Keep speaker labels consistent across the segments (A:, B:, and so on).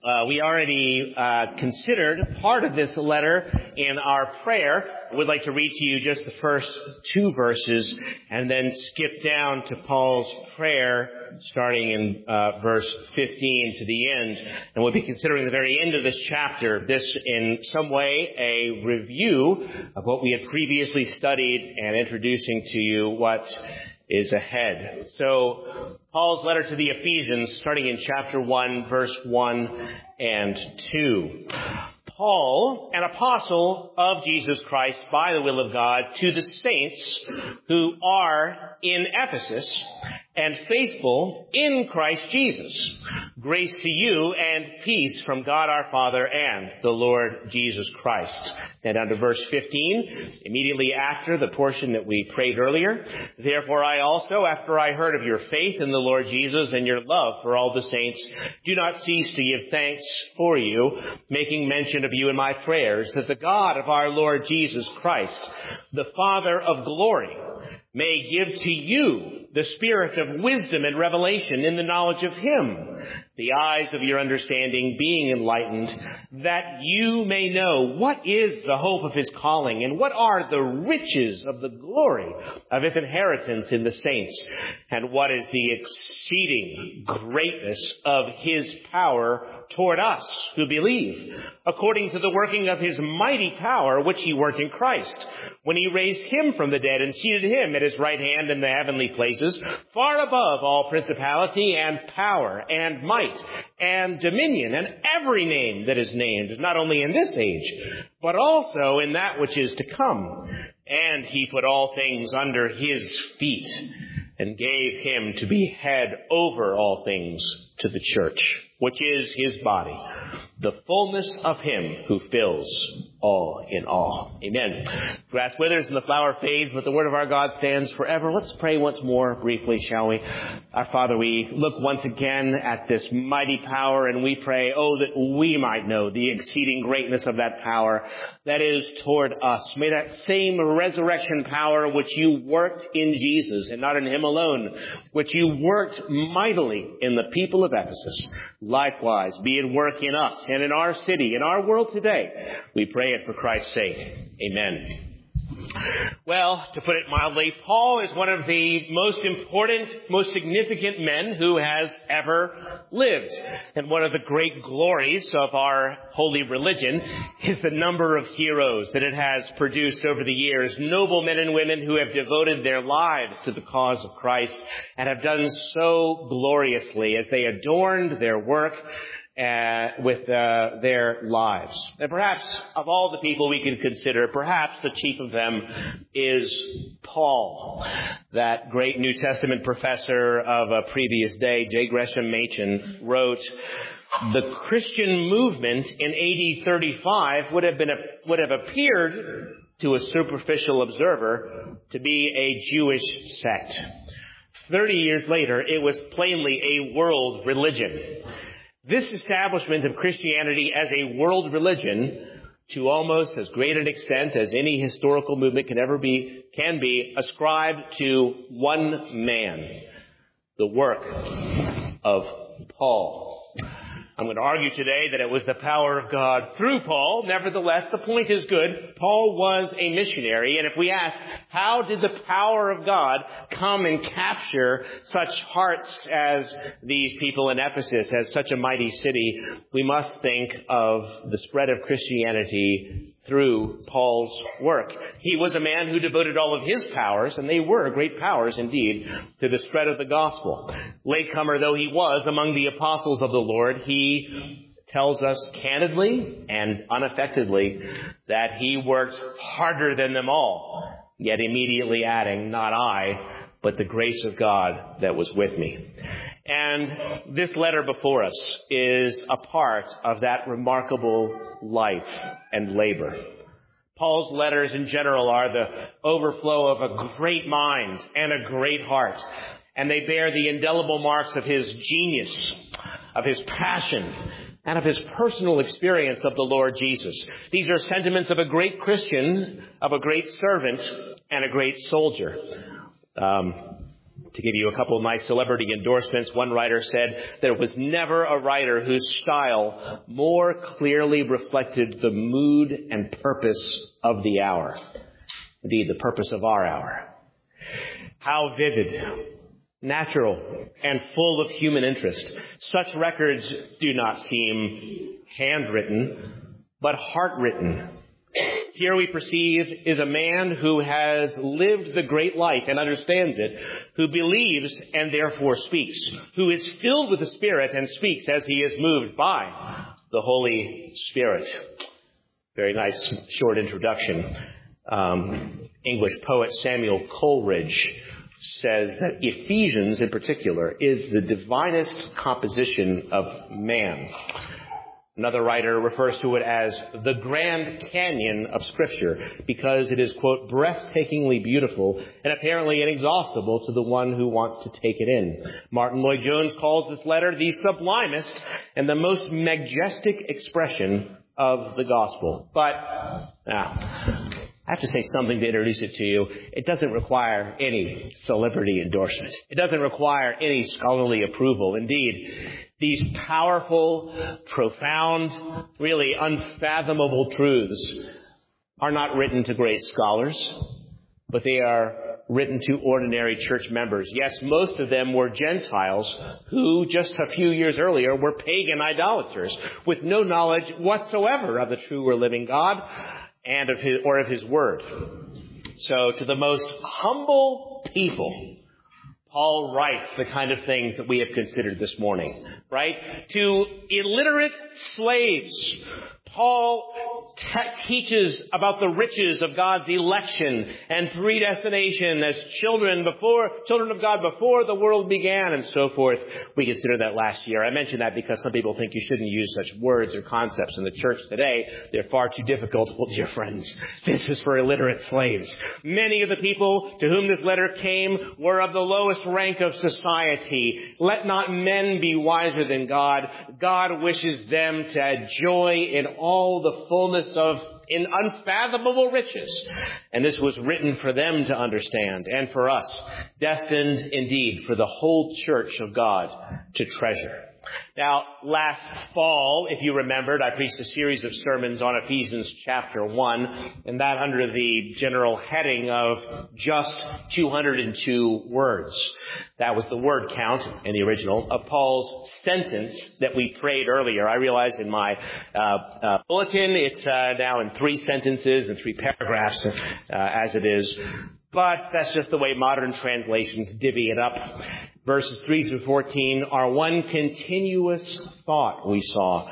A: We already considered part of this letter in our prayer. I would like to read to you just the first two verses and then skip down to Paul's prayer starting in verse 15 to the end. And we'll be considering the very end of this chapter. This in some way a review of what we had previously studied and introducing to you what is ahead. So, Paul's letter to the Ephesians, starting in chapter 1, verse 1 and 2. Paul, an apostle of Jesus Christ by the will of God, to the saints who are in Ephesus and faithful in Christ Jesus. Grace to you and peace from God our Father and the Lord Jesus Christ. And down to verse 15, immediately after the portion that we prayed earlier. Therefore I also, after I heard of your faith in the Lord Jesus and your love for all the saints, do not cease to give thanks for you, making mention of you in my prayers, that the God of our Lord Jesus Christ, the Father of glory, may give to you the spirit of wisdom and revelation in the knowledge of him, the eyes of your understanding being enlightened, that you may know what is the hope of his calling and what are the riches of the glory of his inheritance in the saints, and what is the exceeding greatness of his power toward us who believe, according to the working of his mighty power which he worked in Christ, when he raised him from the dead and seated him at his right hand in the heavenly places, far above all principality and power and might and dominion and every name that is named, not only in this age, but also in that which is to come. And he put all things under his feet and gave him to be head over all things to the church, which is his body, the fullness of him who fills all in all. Amen. Grass withers and the flower fades, but the word of our God stands forever. Let's pray once more briefly, shall we? Our Father, we look once again at this mighty power, and we pray, oh, that we might know the exceeding greatness of that power that is toward us. May that same resurrection power which you worked in Jesus, and not in him alone, which you worked mightily in the people of Ephesus, likewise be at work in us and in our city, in our world today. We pray it for Christ's sake. Amen. Well, to put it mildly, Paul is one of the most important, most significant men who has ever lived. And one of the great glories of our holy religion is the number of heroes that it has produced over the years. Noble men and women who have devoted their lives to the cause of Christ and have done so gloriously as they adorned their work with their lives. And perhaps of all the people we can consider, perhaps the chief of them is Paul, that great New Testament professor of a previous day. J. Gresham Machen wrote, the Christian movement in AD 35 would have appeared to a superficial observer to be a Jewish sect. 30 years later, it was plainly a world religion. This establishment of Christianity as a world religion, to almost as great an extent as any historical movement can be ascribed to one man, the work of Paul. I'm going to argue today that it was the power of God through Paul. Nevertheless, the point is good. Paul was a missionary, and if we ask, how did the power of God come and capture such hearts as these people in Ephesus, as such a mighty city, we must think of the spread of Christianity through Paul's work. He was a man who devoted all of his powers, and they were great powers indeed, to the spread of the gospel. Latecomer though he was among the apostles of the Lord, he tells us candidly and unaffectedly that he worked harder than them all, yet immediately adding, not I, but the grace of God that was with me. And this letter before us is a part of that remarkable life and labor. Paul's letters in general are the overflow of a great mind and a great heart. And they bear the indelible marks of his genius, of his passion, and of his personal experience of the Lord Jesus. These are sentiments of a great Christian, of a great servant, and a great soldier. To give you a couple of nice celebrity endorsements, one writer said, there was never a writer whose style more clearly reflected the mood and purpose of the hour. Indeed, the purpose of our hour. How vivid, natural, and full of human interest. Such records do not seem handwritten, but heart-written. Here we perceive is a man who has lived the great life and understands it, who believes and therefore speaks, who is filled with the Spirit and speaks as he is moved by the Holy Spirit. Very nice short introduction. English poet Samuel Coleridge says that Ephesians in particular is the divinest composition of man. Another writer refers to it as the Grand Canyon of Scripture because it is, quote, breathtakingly beautiful and apparently inexhaustible to the one who wants to take it in. Martin Lloyd-Jones calls this letter the sublimest and the most majestic expression of the gospel. But, I have to say something to introduce it to you. It doesn't require any celebrity endorsement. It doesn't require any scholarly approval. Indeed, these powerful, profound, really unfathomable truths are not written to great scholars, but they are written to ordinary church members. Yes, most of them were Gentiles who just a few years earlier were pagan idolaters with no knowledge whatsoever of the true or living God and of his word. So to the most humble people, Paul writes the kind of things that we have considered this morning, right? To illiterate slaves, Paul teaches about the riches of God's election and predestination as children of God before the world began and so forth. We considered that last year. I mentioned that because some people think you shouldn't use such words or concepts in the church today. They're far too difficult. Well, dear friends, this is for illiterate slaves. Many of the people to whom this letter came were of the lowest rank of society. Let not men be wiser than God. God wishes them to have joy in all the fullness of in unfathomable riches. And this was written for them to understand and for us, destined indeed for the whole church of God to treasure. Now, last fall, if you remembered, I preached a series of sermons on Ephesians chapter 1, and that under the general heading of just 202 words. That was the word count in the original of Paul's sentence that we prayed earlier. I realize in my bulletin it's now in 3 sentences and 3 paragraphs as it is. But that's just the way modern translations divvy it up. Verses 3 through 14 are one continuous thought we saw,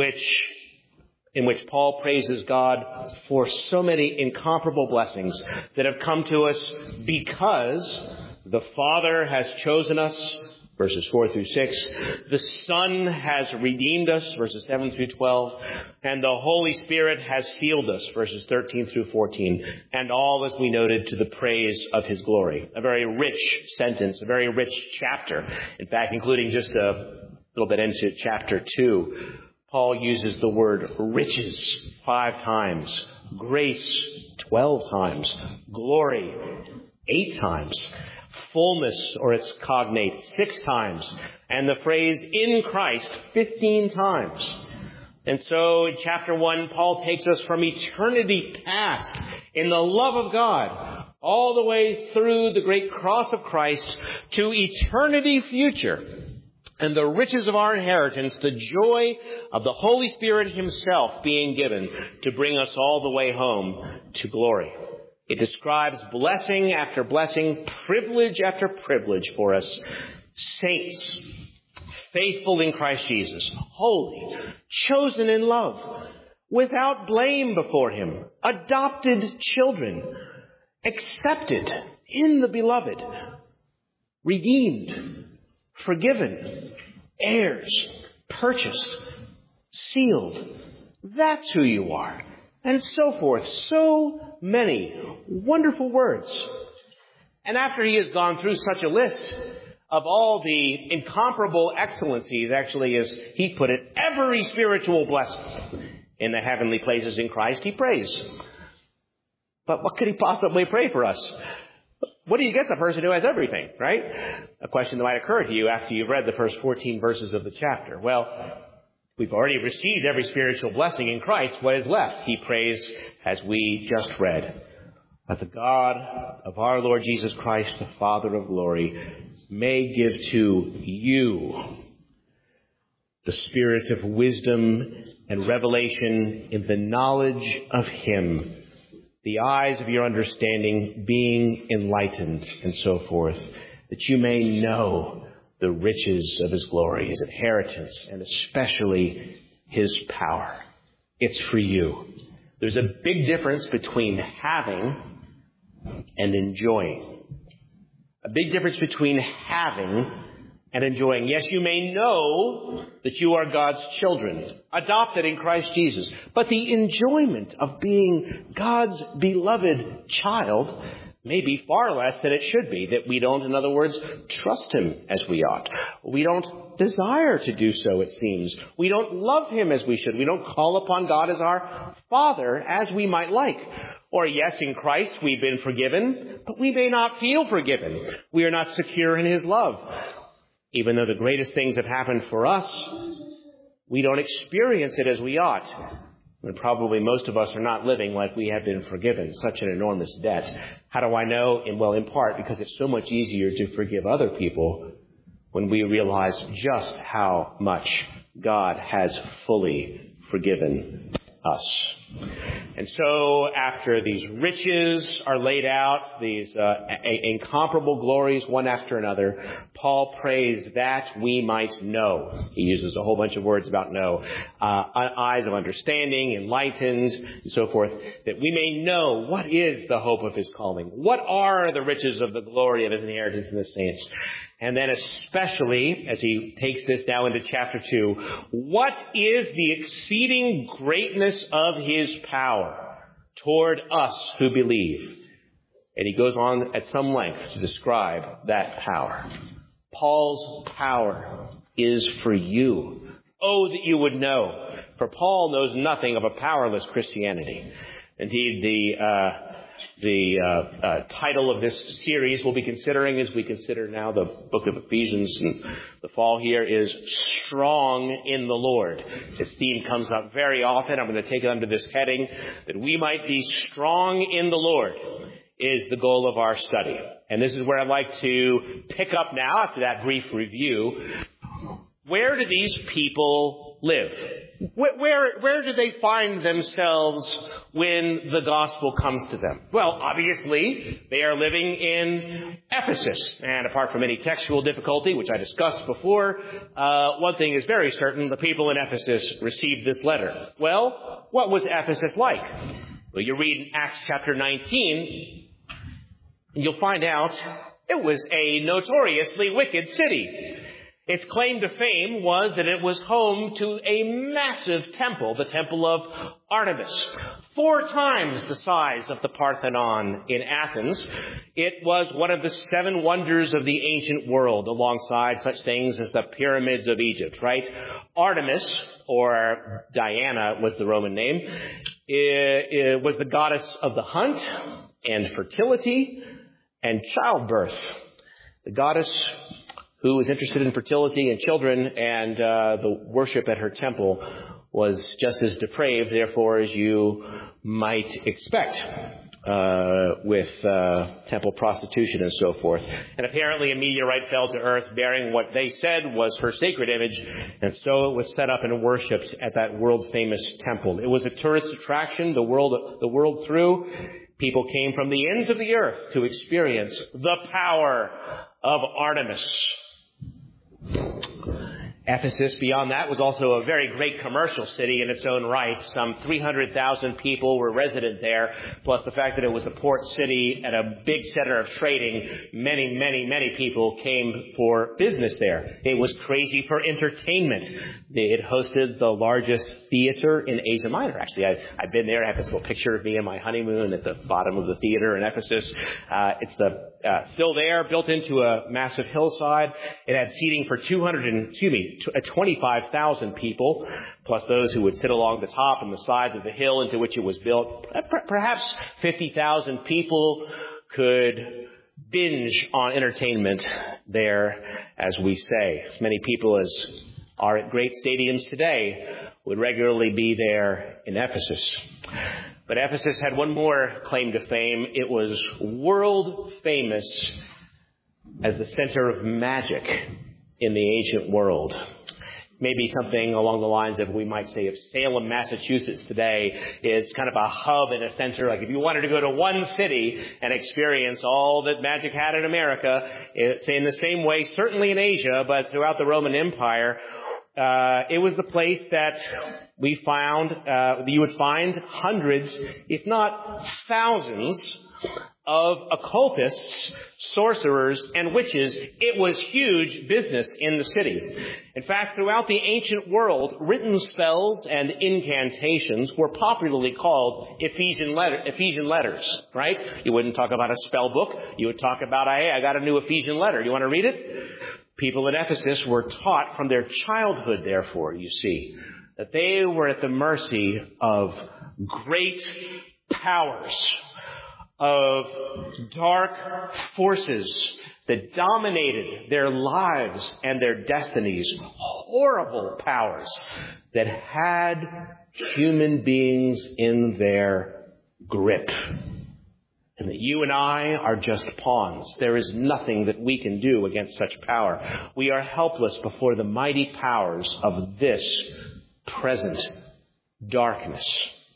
A: in which Paul praises God for so many incomparable blessings that have come to us because the Father has chosen us, verses 4 through 6. The Son has redeemed us, verses 7 through 12. And the Holy Spirit has sealed us, verses 13 through 14. And all, as we noted, to the praise of His glory. A very rich sentence, a very rich chapter. In fact, including just a little bit into chapter 2, Paul uses the word riches 5 times, grace 12 times, glory 8 times, fullness, or its cognate, 6 times, and the phrase in Christ 15 times. And so in chapter 1, Paul takes us from eternity past in the love of God all the way through the great cross of Christ to eternity future and the riches of our inheritance, the joy of the Holy Spirit Himself being given to bring us all the way home to glory. It describes blessing after blessing, privilege after privilege for us. Saints, faithful in Christ Jesus, holy, chosen in love, without blame before Him, adopted children, accepted in the beloved, redeemed, forgiven, heirs, purchased, sealed. That's who you are. And so forth. So many wonderful words. And after he has gone through such a list of all the incomparable excellencies, actually, as he put it, every spiritual blessing in the heavenly places in Christ, he prays. But what could he possibly pray for us? what do you get the person who has everything, right? A question that might occur to you after you've read the first 14 verses of the chapter. Well, we've already received every spiritual blessing in Christ. What is left? He prays, as we just read, that the God of our Lord Jesus Christ, the Father of glory, may give to you the spirit of wisdom and revelation in the knowledge of Him, the eyes of your understanding being enlightened, and so forth, that you may know the riches of His glory, His inheritance, and especially His power. It's for you. There's a big difference between having and enjoying. A big difference between having and enjoying. Yes, you may know that you are God's children, adopted in Christ Jesus. But the enjoyment of being God's beloved child may be far less than it should be. That we don't, in other words, trust Him as we ought. We don't desire to do so, it seems. We don't love Him as we should. We don't call upon God as our Father as we might like. Or yes, in Christ we've been forgiven, but we may not feel forgiven. We are not secure in His love. Even though the greatest things have happened for us, we don't experience it as we ought. And probably most of us are not living like we have been forgiven. Such an enormous debt. How do I know? Well, in part because it's so much easier to forgive other people when we realize just how much God has fully forgiven us. And so after these riches are laid out, these incomparable glories one after another, Paul prays that we might know. He uses a whole bunch of words about know. Eyes of understanding, enlightened, and so forth. That we may know what is the hope of His calling. What are the riches of the glory of His inheritance in the saints. And then especially, as he takes this now into chapter 2, what is the exceeding greatness of His power toward us who believe? And he goes on at some length to describe that power. Paul's power is for you. Oh, that you would know. For Paul knows nothing of a powerless Christianity. Indeed, the title of this series we'll be considering as we consider now the book of Ephesians in the fall here is Strong in the Lord. This theme comes up very often. I'm going to take it under this heading, that we might be strong in the Lord is the goal of our study. And this is where I'd like to pick up now after that brief review. Where do these people live? Where do they find themselves when the gospel comes to them? Well, obviously, they are living in Ephesus. And apart from any textual difficulty, which I discussed before, one thing is very certain. The people in Ephesus received this letter. Well, what was Ephesus like? Well, you read in Acts chapter 19, and you'll find out it was a notoriously wicked city. Its claim to fame was that it was home to a massive temple, the temple of Artemis, 4 times the size of the Parthenon in Athens. It was one of the 7 wonders of the ancient world, alongside such things as the pyramids of Egypt, right? Artemis, or Diana was the Roman name, was the goddess of the hunt and fertility and childbirth. The goddess who was interested in fertility and children, and the worship at her temple was just as depraved, therefore, as you might expect with temple prostitution and so forth. And apparently a meteorite fell to earth bearing what they said was her sacred image, and so it was set up and worshipped at that world-famous temple. It was a tourist attraction the world through. People came from the ends of the earth to experience the power of Artemis. Ephesus, beyond that, was also a very great commercial city in its own right. Some 300,000 people were resident there, plus the fact that it was a port city and a big center of trading. Many people came for business there. It was crazy for entertainment. It hosted the largest theater in Asia Minor. Actually, I've been there. I have this little picture of me and my honeymoon at the bottom of the theater in Ephesus. It's still there, built into a massive hillside. It had seating for 25,000 people, plus those who would sit along the top and the sides of the hill into which it was built. Perhaps 50,000 people could binge on entertainment there, as we say. As many people as are at great stadiums today would regularly be there in Ephesus. But Ephesus had one more claim to fame. It was world famous as the center of magic in the ancient world. Maybe something along the lines of, we might say, of Salem, Massachusetts today is kind of a hub and a center. Like if you wanted to go to one city and experience all that magic had in America, it's in the same way, certainly in Asia, but throughout the Roman Empire, it was the place that we found, you would find hundreds, if not thousands, of occultists, sorcerers, and witches. It was huge business in the city. In fact, throughout the ancient world, written spells and incantations were popularly called Ephesian letters, right? You wouldn't talk about a spell book. You would talk about, hey, I got a new Ephesian letter. You want to read it? People in Ephesus were taught from their childhood, therefore, you see, that they were at the mercy of great powers, of dark forces that dominated their lives and their destinies, horrible powers that had human beings in their grip. And that you and I are just pawns. There is nothing that we can do against such power. We are helpless before the mighty powers of this present darkness.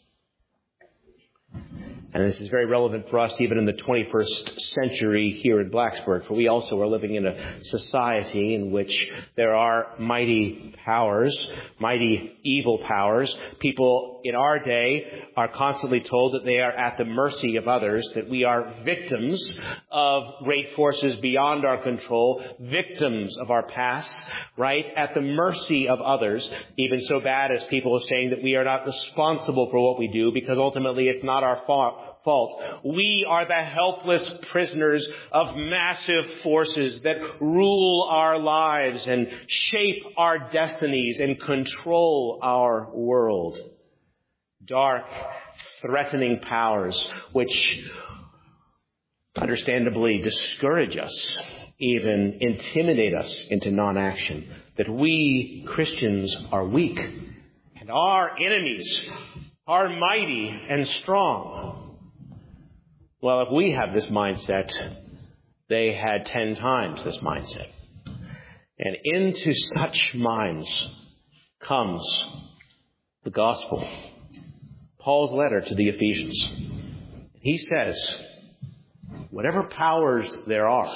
A: And this is very relevant for us even in the 21st century here in Blacksburg, for we also are living in a society in which there are mighty powers, mighty evil powers. People in our day are constantly told that they are at the mercy of others, that we are victims of great forces beyond our control, victims of our past, right? At the mercy of others, even so bad as people are saying that we are not responsible for what we do because ultimately it's not our fault. We are the helpless prisoners of massive forces that rule our lives and shape our destinies and control our world. Dark, threatening powers which understandably discourage us, even intimidate us into non-action. That we Christians are weak and our enemies are mighty and strong. Well, if we have this mindset, they had 10 times this mindset. And into such minds comes the gospel. Paul's letter to the Ephesians. He says, whatever powers there are,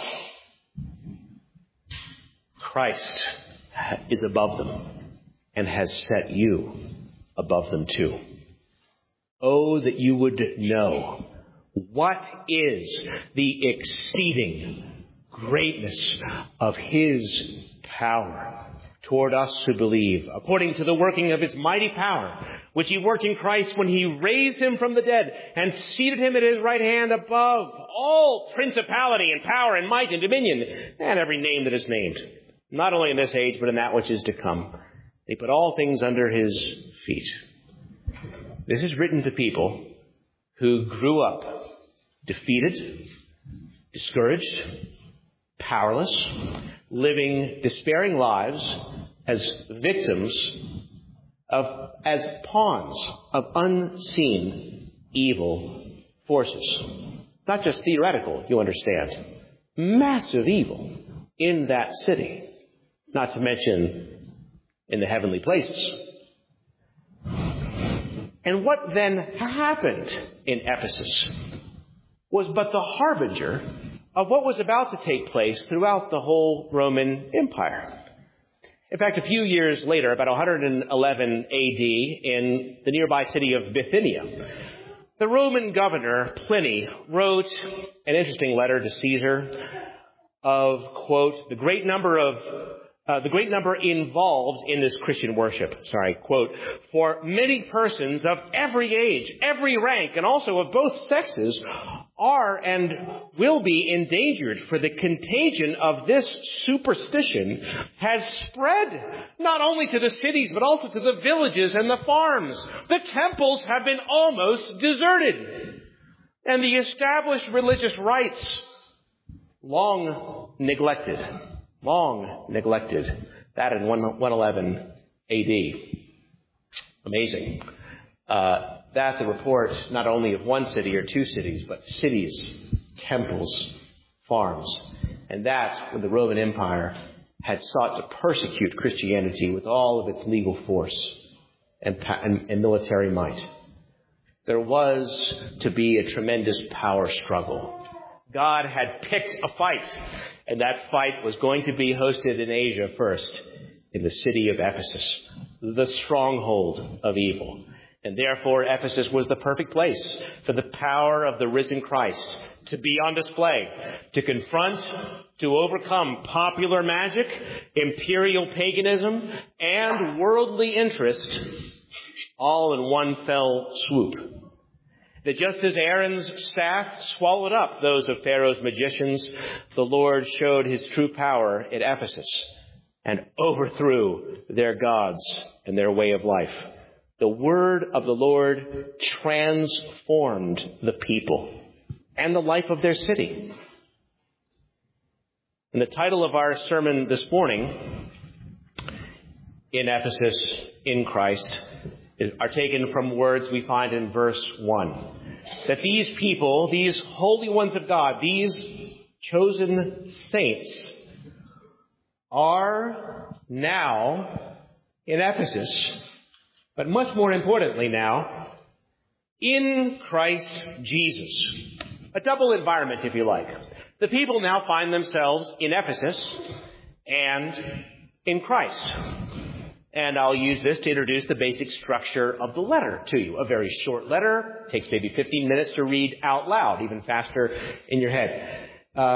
A: Christ is above them and has set you above them too. Oh, that you would know what is the exceeding greatness of His power toward us who believe, according to the working of His mighty power, which He worked in Christ when He raised Him from the dead and seated Him at His right hand above all principality and power and might and dominion and every name that is named, not only in this age but in that which is to come. He put all things under His feet. This is written to people who grew up defeated, discouraged, powerless, living despairing lives as victims of, as pawns of unseen evil forces. Not just theoretical, you understand. Massive evil in that city, not to mention in the heavenly places. And what then happened in Ephesus was but the harbinger of what was about to take place throughout the whole Roman Empire. In fact, a few years later, about 111 AD, in the nearby city of Bithynia, the Roman governor Pliny wrote an interesting letter to Caesar of, quote, the great number involved in this Christian worship. Quote, for many persons of every age, every rank, and also of both sexes are and will be endangered, for the contagion of this superstition has spread not only to the cities, but also to the villages and the farms. The temples have been almost deserted, and the established religious rites long neglected. That in 111 AD. Amazing. That the report not only of one city or two cities, but cities, temples, farms. And that when the Roman Empire had sought to persecute Christianity with all of its legal force and military might. There was to be a tremendous power struggle. God had picked a fight, and that fight was going to be hosted in Asia first, in the city of Ephesus, the stronghold of evil. And therefore, Ephesus was the perfect place for the power of the risen Christ to be on display, to confront, to overcome popular magic, imperial paganism, and worldly interest, all in one fell swoop. That just as Aaron's staff swallowed up those of Pharaoh's magicians, the Lord showed his true power at Ephesus and overthrew their gods and their way of life. The word of the Lord transformed the people and the life of their city. And the title of our sermon this morning, in Ephesus, in Christ, are taken from words we find in verse 1. That these people, these holy ones of God, these chosen saints, are now in Ephesus, but much more importantly now, in Christ Jesus. A double environment, if you like. The people now find themselves in Ephesus and in Christ. And I'll use this to introduce the basic structure of the letter to you. A very short letter. Takes maybe 15 minutes to read out loud, even faster in your head.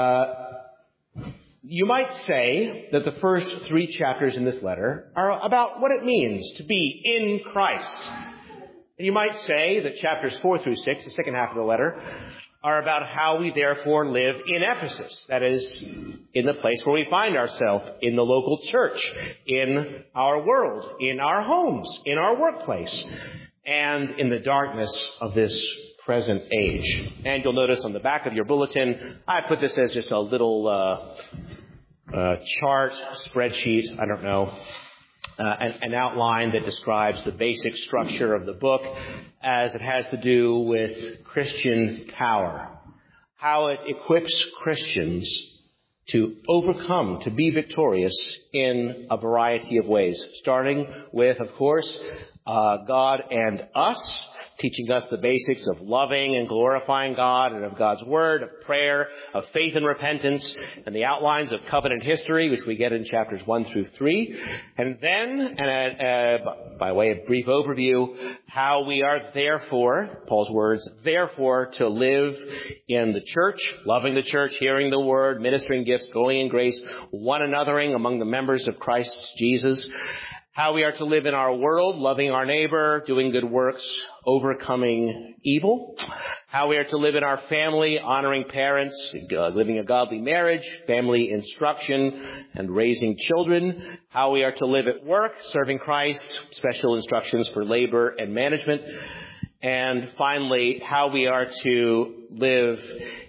A: You might say that the first 3 chapters in this letter are about what it means to be in Christ. And you might say that chapters 4 through 6, the second half of the letter, are about how we therefore live in Ephesus. That is, in the place where we find ourselves, in the local church, in our world, in our homes, in our workplace, and in the darkness of this present age. And you'll notice on the back of your bulletin, I put this as just a little chart, spreadsheet, I don't know, an outline that describes the basic structure of the book as it has to do with Christian power, how it equips Christians to overcome, to be victorious in a variety of ways, starting with, of course, God and us, teaching us the basics of loving and glorifying God and of God's Word, of prayer, of faith and repentance, and the outlines of covenant history, which we get in chapters 1 through 3. And then, by way of brief overview, how we are therefore, Paul's words, therefore to live in the church, loving the church, hearing the Word, ministering gifts, growing in grace, one anothering among the members of Christ Jesus. How we are to live in our world, loving our neighbor, doing good works, overcoming evil. How we are to live in our family, honoring parents, living a godly marriage, family instruction, and raising children. How we are to live at work, serving Christ, special instructions for labor and management. And finally, how we are to live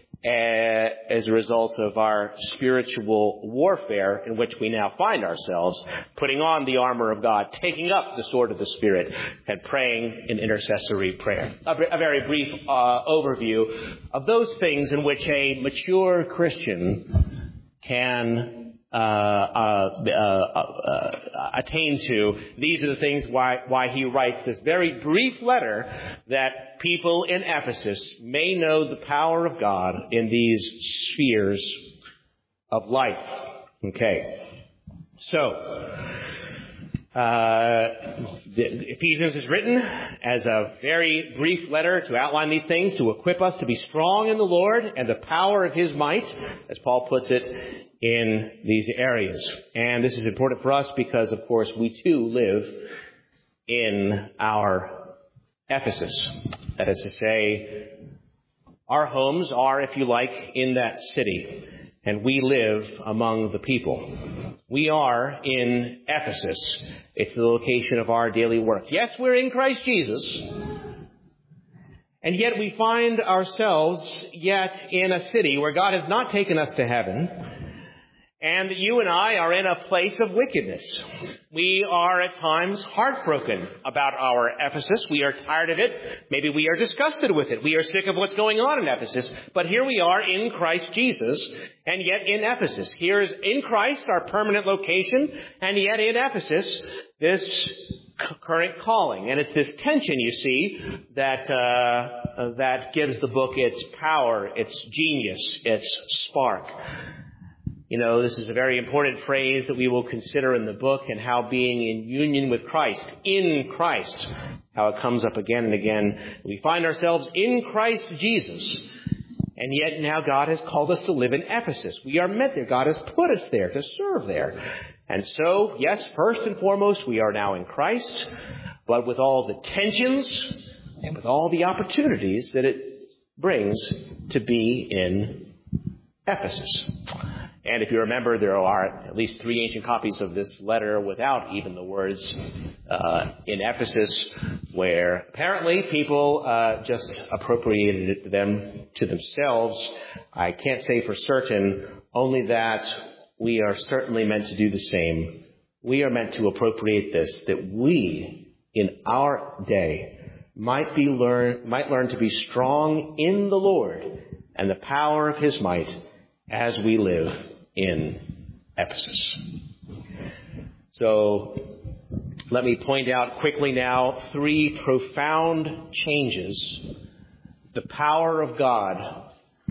A: as a result of our spiritual warfare in which we now find ourselves, putting on the armor of God, taking up the sword of the Spirit, and praying in intercessory prayer. A very brief overview of those things in which a mature Christian can attain to. These are the things why he writes this very brief letter, that people in Ephesus may know the power of God in these spheres of life. Okay. So, Ephesians is written as a very brief letter to outline these things, to equip us to be strong in the Lord and the power of His might, as Paul puts it, in these areas. And this is important for us because, of course, we too live in our Ephesus. That is to say, our homes are, if you like, in that city, and we live among the people. We are in Ephesus. It's the location of our daily work. Yes, we're in Christ Jesus, And yet we find ourselves yet in a city where God has not taken us to heaven, and you and I are in a place of wickedness. We are at times heartbroken about our Ephesus. We are tired of it. Maybe we are disgusted with it. We are sick of what's going on in Ephesus. But here we are in Christ Jesus, and yet in Ephesus. Here is in Christ our permanent location, and yet in Ephesus, this current calling. And it's this tension, you see, that gives the book its power, its genius, its spark. You know, this is a very important phrase that we will consider in the book, and how being in union with Christ, in Christ, how it comes up again and again. We find ourselves in Christ Jesus, and yet now God has called us to live in Ephesus. We are meant there. God has put us there to serve there. And so, yes, first and foremost, we are now in Christ, but with all the tensions and with all the opportunities that it brings to be in Ephesus. And if you remember, there are at least 3 ancient copies of this letter without even the words in Ephesus, where apparently people just appropriated them to themselves. I can't say for certain, only that we are certainly meant to do the same. We are meant to appropriate this, that we, in our day, might learn to be strong in the Lord and the power of His might as we live in Ephesus. So let me point out quickly now 3 profound changes the power of God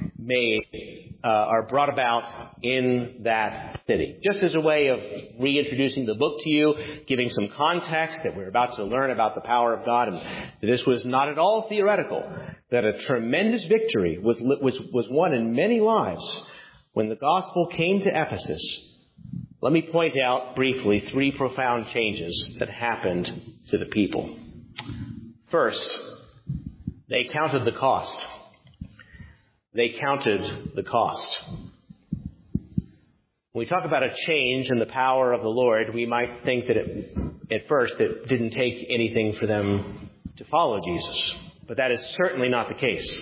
A: are brought about in that city. Just as a way of reintroducing the book to you, giving some context that we're about to learn about the power of God, and this was not at all theoretical, that a tremendous victory was won in many lives when the gospel came to Ephesus. Let me point out briefly 3 profound changes that happened to the people. First, they counted the cost. They counted the cost. When we talk about a change in the power of the Lord, we might think that at first it didn't take anything for them to follow Jesus. But that is certainly not the case.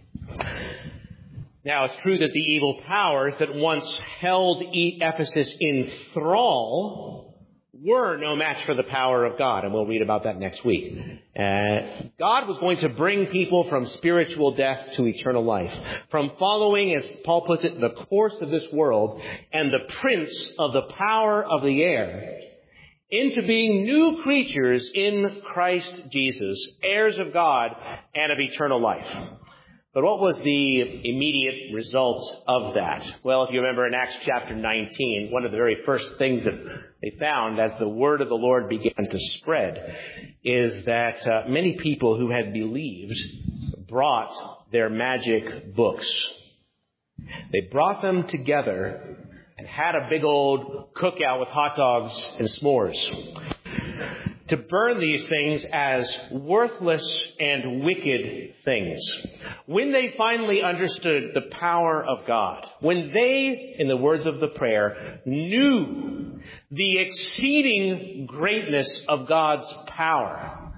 A: Now, it's true that the evil powers that once held Ephesus in thrall were no match for the power of God, and we'll read about that next week. God was going to bring people from spiritual death to eternal life, from following, as Paul puts it, the course of this world and the prince of the power of the air, into being new creatures in Christ Jesus, heirs of God and of eternal life. But what was the immediate result of that? Well, if you remember in Acts chapter 19, one of the very first things that they found as the word of the Lord began to spread is that many people who had believed brought their magic books. They brought them together and had a big old cookout with hot dogs and s'mores to burn these things as worthless and wicked things. When they finally understood the power of God, when they, in the words of the prayer, knew the exceeding greatness of God's power,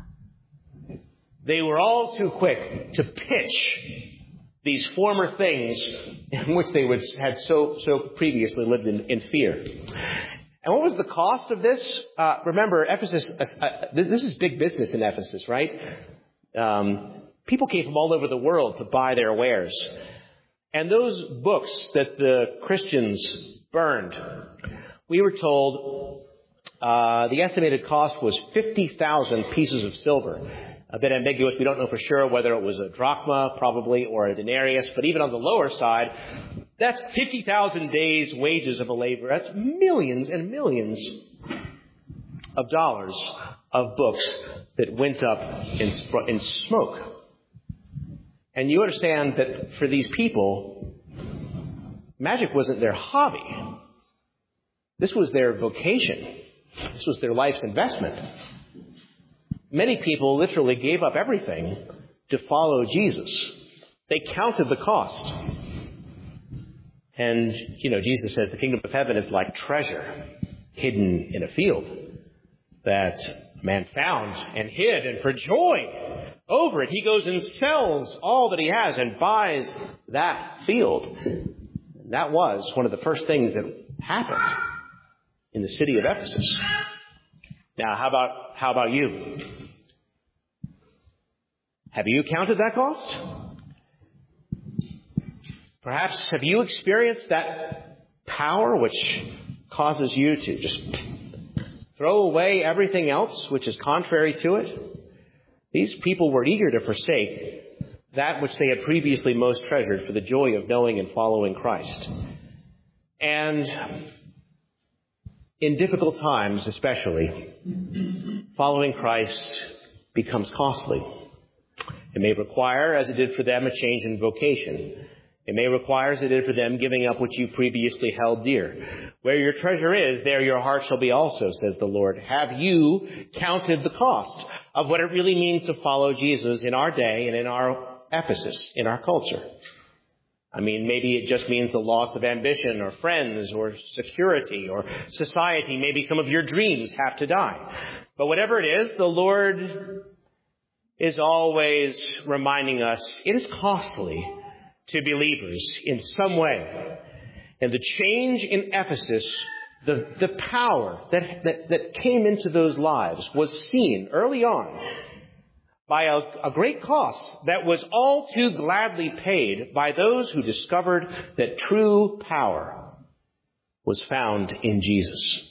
A: they were all too quick to pitch these former things in which they had so previously lived in fear. And what was the cost of this? Remember, Ephesus, this is big business in Ephesus, right? People came from all over the world to buy their wares. And those books that the Christians burned, we were told the estimated cost was 50,000 pieces of silver. A bit ambiguous. We don't know for sure whether it was a drachma, probably, or a denarius. But even on the lower side, that's 50,000 days' wages of a laborer. That's millions and millions of dollars of books that went up in smoke. And you understand that for these people, magic wasn't their hobby. This was their vocation. This was their life's investment. Many people literally gave up everything to follow Jesus. They counted the cost. And, Jesus says the kingdom of heaven is like treasure hidden in a field that man found and hid. And for joy over it. He goes and sells all that he has and buys that field. That was one of the first things that happened in the city of Ephesus. Now, how about you? Have you counted that cost? Perhaps have you experienced that power which causes you to just throw away everything else which is contrary to it? These people were eager to forsake that which they had previously most treasured for the joy of knowing and following Christ. And in difficult times especially, following Christ becomes costly. It may require, as it did for them, a change in vocation. It may require, as it did for them, giving up what you previously held dear. Where your treasure is, there your heart shall be also, says the Lord. Have you counted the cost of what it really means to follow Jesus in our day and in our Ephesus, in our culture? I mean, maybe it just means the loss of ambition or friends or security or society. Maybe some of your dreams have to die. But whatever it is, the Lord is always reminding us it is costly to believers in some way. And the change in Ephesus, the power that came into those lives was seen early on by a great cost that was all too gladly paid by those who discovered that true power was found in Jesus.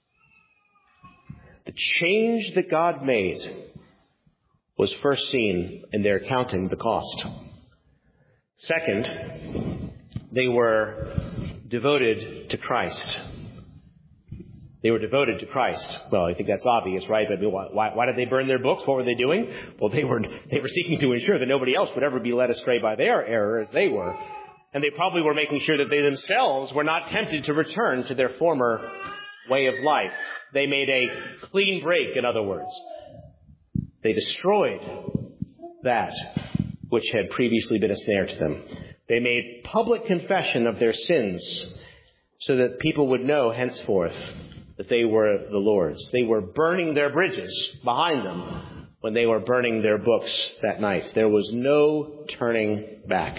A: The change that God made was first seen in their counting the cost. Second, they were devoted to Christ. They were devoted to Christ. Well, I think that's obvious, right? But why did they burn their books? What were they doing? Well, they were seeking to ensure that nobody else would ever be led astray by their error as they were. And they probably were making sure that they themselves were not tempted to return to their former way of life. They made a clean break, in other words. They destroyed that which had previously been a snare to them. They made public confession of their sins so that people would know henceforth that they were the Lord's. They were burning their bridges behind them when they were burning their books that night. There was no turning back.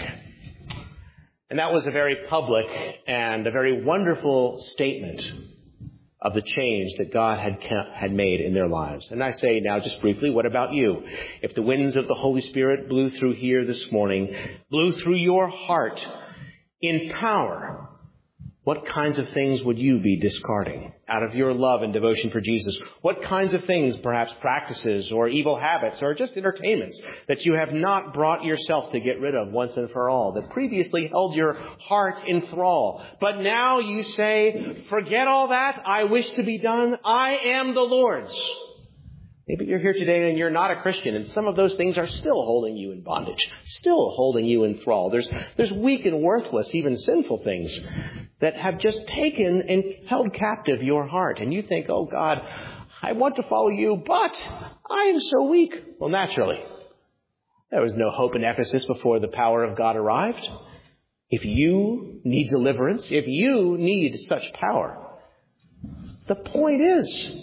A: And that was a very public and a very wonderful statement of the change that God had made in their lives. And I say now just briefly, what about you? If the winds of the Holy Spirit blew through here this morning, blew through your heart in power, what kinds of things would you be discarding out of your love and devotion for Jesus? What kinds of things, perhaps practices or evil habits or just entertainments that you have not brought yourself to get rid of once and for all, that previously held your heart in thrall? But now you say, forget all that. I wish to be done. I am the Lord's. Maybe you're here today and you're not a Christian, and some of those things are still holding you in bondage, still holding you in thrall. There's weak and worthless, even sinful things that have just taken and held captive your heart. And you think, oh God, I want to follow you, but I am so weak. Well, naturally, there was no hope in Ephesus before the power of God arrived. If you need deliverance, if you need such power, the point is,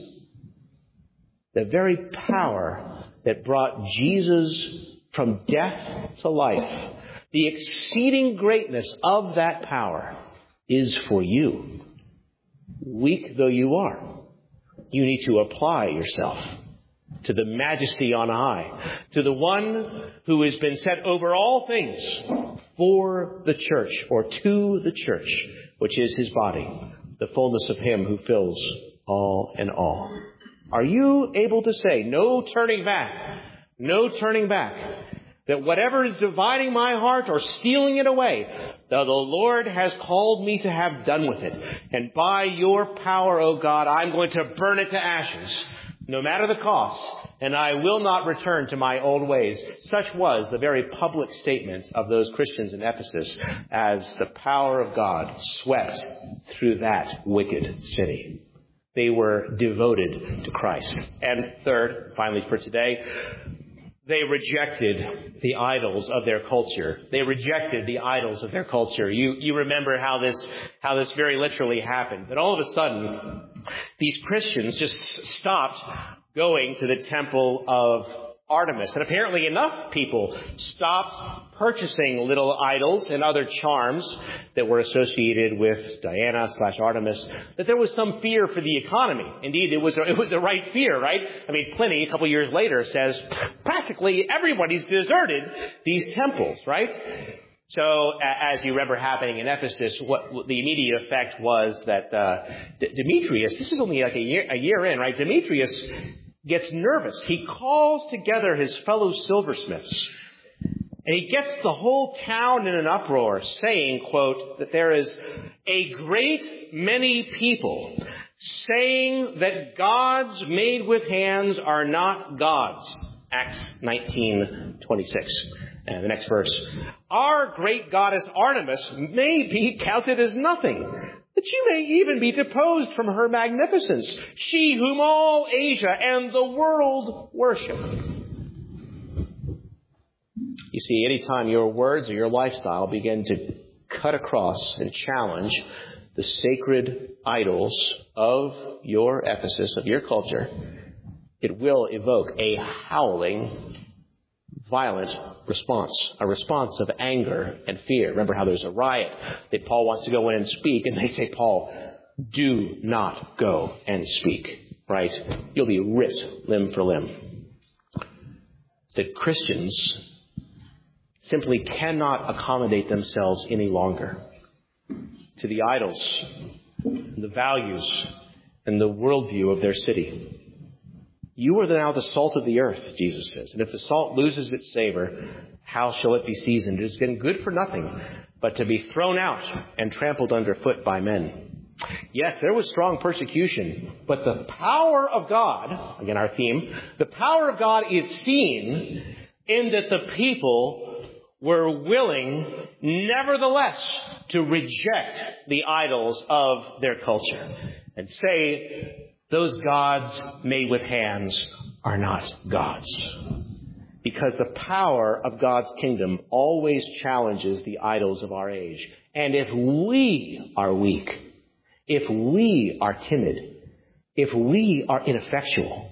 A: the very power that brought Jesus from death to life, the exceeding greatness of that power is for you. Weak though you are, you need to apply yourself to the majesty on high, to the one who has been set over all things for the church, or to the church, which is his body, the fullness of him who fills all in all. Are you able to say, no turning back, that whatever is dividing my heart or stealing it away, the Lord has called me to have done with it. And by your power, O God, I'm going to burn it to ashes, no matter the cost, and I will not return to my old ways. Such was the very public statement of those Christians in Ephesus as the power of God swept through that wicked city. They were devoted to Christ. And third, finally for today, they rejected the idols of their culture. They rejected the idols of their culture. You remember how this very literally happened. That all of a sudden, these Christians just stopped going to the temple of Artemis. And apparently enough people stopped purchasing little idols and other charms that were associated with Diana/Artemis that there was some fear for the economy. Indeed, it was a right fear, right? I mean, Pliny, a couple years later, says practically everybody's deserted these temples, right? So, as you remember happening in Ephesus, what the immediate effect was that Demetrius, this is only like a year in, right? Demetrius gets nervous. He calls together his fellow silversmiths, and he gets the whole town in an uproar, saying, quote, that there is a great many people saying that gods made with hands are not gods. Acts 19:26. And the next verse. Our great goddess Artemis may be counted as nothing, that she may even be deposed from her magnificence, she whom all Asia and the world worship. You see, anytime your words or your lifestyle begin to cut across and challenge the sacred idols of your Ephesus, of your culture, it will evoke a howling, violent response, a response of anger and fear. Remember how there's a riot that Paul wants to go in and speak, and they say, Paul, do not go and speak, right? You'll be ripped limb for limb. That Christians simply cannot accommodate themselves any longer to the idols, the values, and the worldview of their city. You are now the salt of the earth, Jesus says. And if the salt loses its savor, how shall it be seasoned? It has been good for nothing but to be thrown out and trampled underfoot by men. Yes, there was strong persecution, but the power of God, again our theme, the power of God is seen in that the people were willing, nevertheless, to reject the idols of their culture and say, those gods made with hands are not gods. Because the power of God's kingdom always challenges the idols of our age. And if we are weak, if we are timid, if we are ineffectual,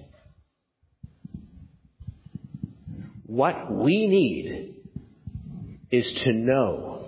A: what we need is to know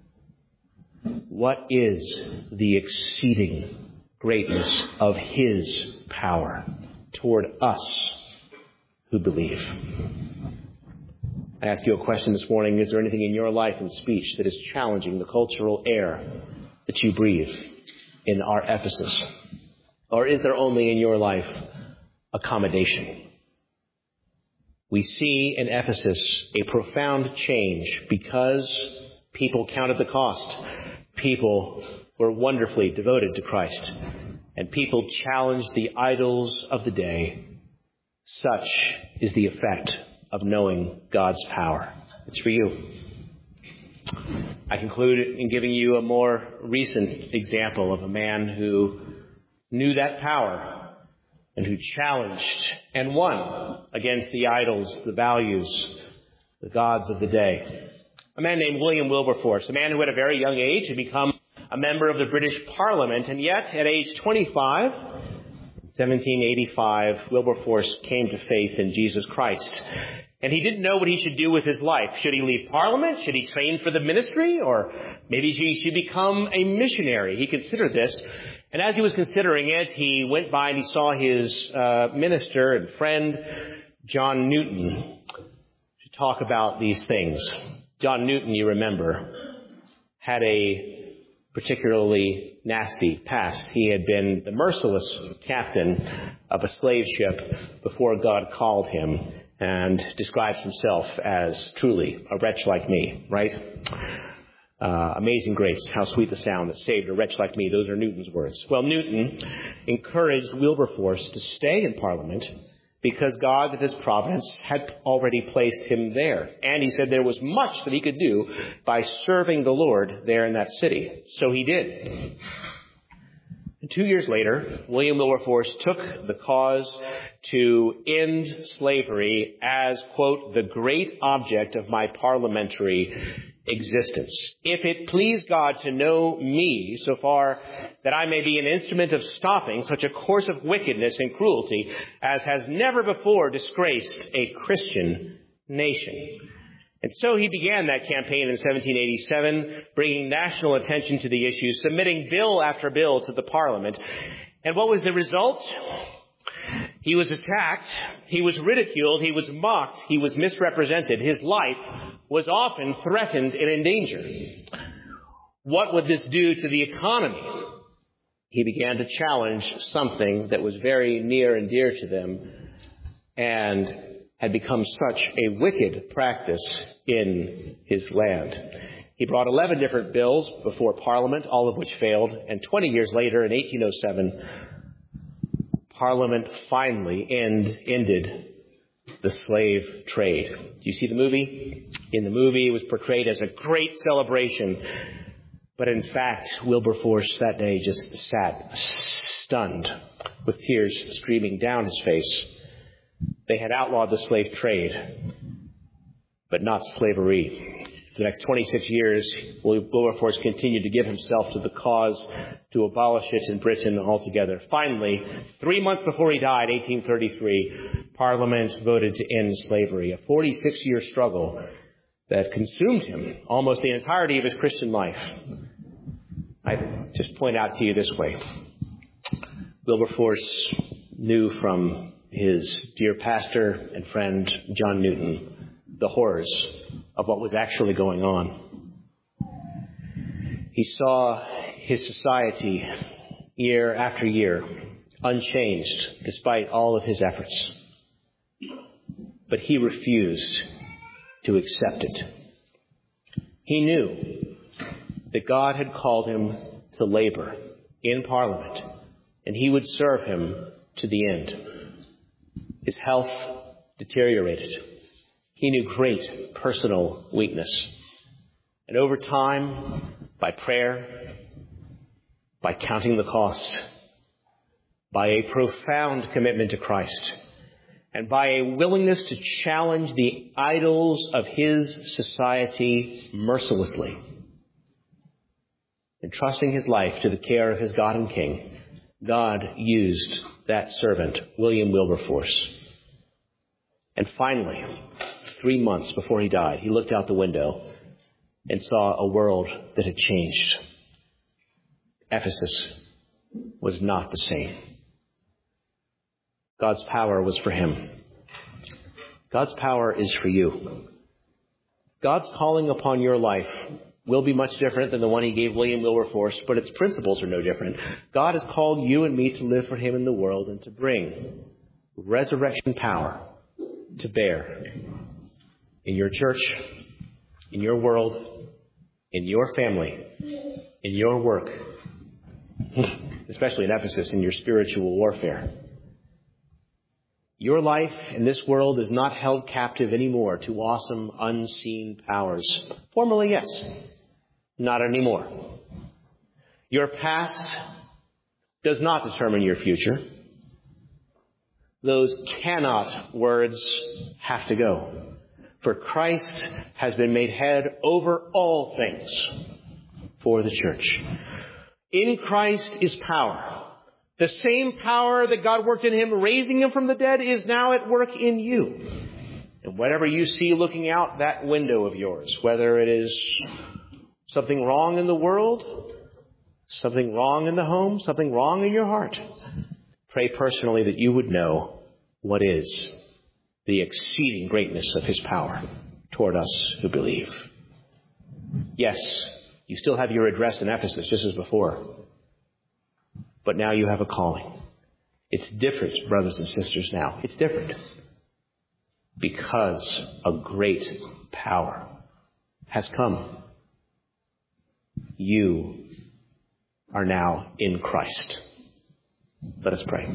A: what is the exceeding greatness of His power toward us who believe. I ask you a question this morning. Is there anything in your life and speech that is challenging the cultural air that you breathe in our Ephesus? Or is there only in your life accommodation? We see in Ephesus a profound change because people counted the cost. People were wonderfully devoted to Christ. And people challenged the idols of the day. Such is the effect of knowing God's power. It's for you. I conclude in giving you a more recent example of a man who knew that power and who challenged and won against the idols, the values, the gods of the day. A man named William Wilberforce, a man who at a very young age had become a member of the British Parliament, and yet at age 25, 1785, Wilberforce came to faith in Jesus Christ. And he didn't know what he should do with his life. Should he leave Parliament? Should he train for the ministry? Or maybe he should become a missionary? He considered this. And as he was considering it, he went by and he saw his minister and friend, John Newton, to talk about these things. John Newton, you remember, had a particularly nasty past. He had been the merciless captain of a slave ship before God called him, and describes himself as truly a wretch like me, right? Amazing grace, how sweet the sound that saved a wretch like me. Those are Newton's words. Well, Newton encouraged Wilberforce to stay in Parliament because God, in His providence, had already placed him there. And he said there was much that he could do by serving the Lord there in that city. So he did. And 2 years later, William Wilberforce took the cause to end slavery as, quote, the great object of my parliamentary existence. If it please God to know me so far that I may be an instrument of stopping such a course of wickedness and cruelty as has never before disgraced a Christian nation. And so he began that campaign in 1787, bringing national attention to the issue, submitting bill after bill to the Parliament. And what was the result? He was attacked, he was ridiculed, he was mocked, he was misrepresented. His life was often threatened and endangered. What would this do to the economy? He began to challenge something that was very near and dear to them and had become such a wicked practice in his land. He brought 11 different bills before Parliament, all of which failed, and 20 years later, in 1807, Parliament finally ended the slave trade. Do you see the movie? In the movie, it was portrayed as a great celebration. But in fact, Wilberforce that day just sat stunned with tears streaming down his face. They had outlawed the slave trade, but not slavery. For the next 26 years, Wilberforce continued to give himself to the cause to abolish it in Britain altogether. Finally, 3 months before he died, 1833, Parliament voted to end slavery, a 46-year struggle that consumed him almost the entirety of his Christian life. I just point out to you this way. Wilberforce knew from his dear pastor and friend, John Newton, the horrors of what was actually going on. He saw his society year after year unchanged despite all of his efforts. But he refused to accept it. He knew that God had called him to labor in Parliament, and he would serve him to the end. His health deteriorated. He knew great personal weakness. And over time, by prayer, by counting the cost, by a profound commitment to Christ, and by a willingness to challenge the idols of his society mercilessly, entrusting his life to the care of his God and King, God used that servant, William Wilberforce. And finally, 3 months before he died, he looked out the window and saw a world that had changed. Ephesus was not the same. God's power was for him. God's power is for you. God's calling upon your life will be much different than the one he gave William Wilberforce, but its principles are no different. God has called you and me to live for him in the world and to bring resurrection power to bear in your church, in your world, in your family, in your work, especially in Ephesus, in your spiritual warfare. Your life in this world is not held captive anymore to awesome, unseen powers. Formerly, yes. Not anymore. Your past does not determine your future. Those cannot words have to go. For Christ has been made head over all things for the church. In Christ is power. The same power that God worked in him, raising him from the dead, is now at work in you. And whatever you see looking out that window of yours, whether it is something wrong in the world, something wrong in the home, something wrong in your heart, pray personally that you would know what is the exceeding greatness of his power toward us who believe. Yes, you still have your address in Ephesus, just as before. But now you have a calling. It's different, brothers and sisters, now. It's different. Because a great power has come. You are now in Christ. Let us pray.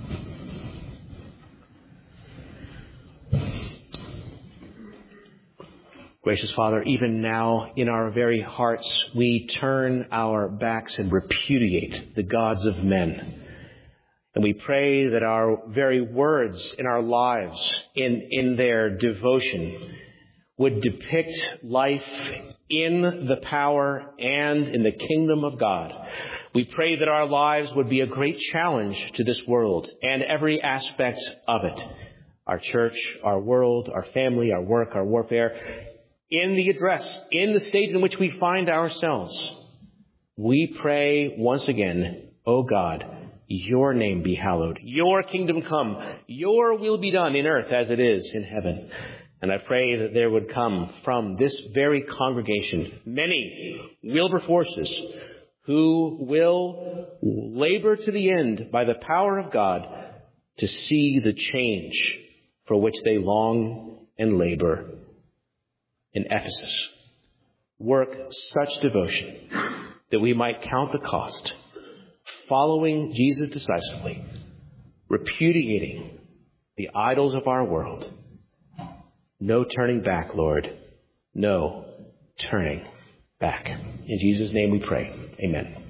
A: Gracious Father, even now in our very hearts, we turn our backs and repudiate the gods of men. And we pray that our very words in our lives, in their devotion, would depict life in the power and in the kingdom of God. We pray that our lives would be a great challenge to this world and every aspect of it. Our church, our world, our family, our work, our warfare. In the address, in the state in which we find ourselves, we pray once again, O God, your name be hallowed, your kingdom come, your will be done in earth as it is in heaven. And I pray that there would come from this very congregation many Wilberforces who will labor to the end by the power of God to see the change for which they long and labor in Ephesus. Work such devotion that we might count the cost, following Jesus decisively, repudiating the idols of our world. No turning back, Lord. No turning back. In Jesus' name we pray. Amen.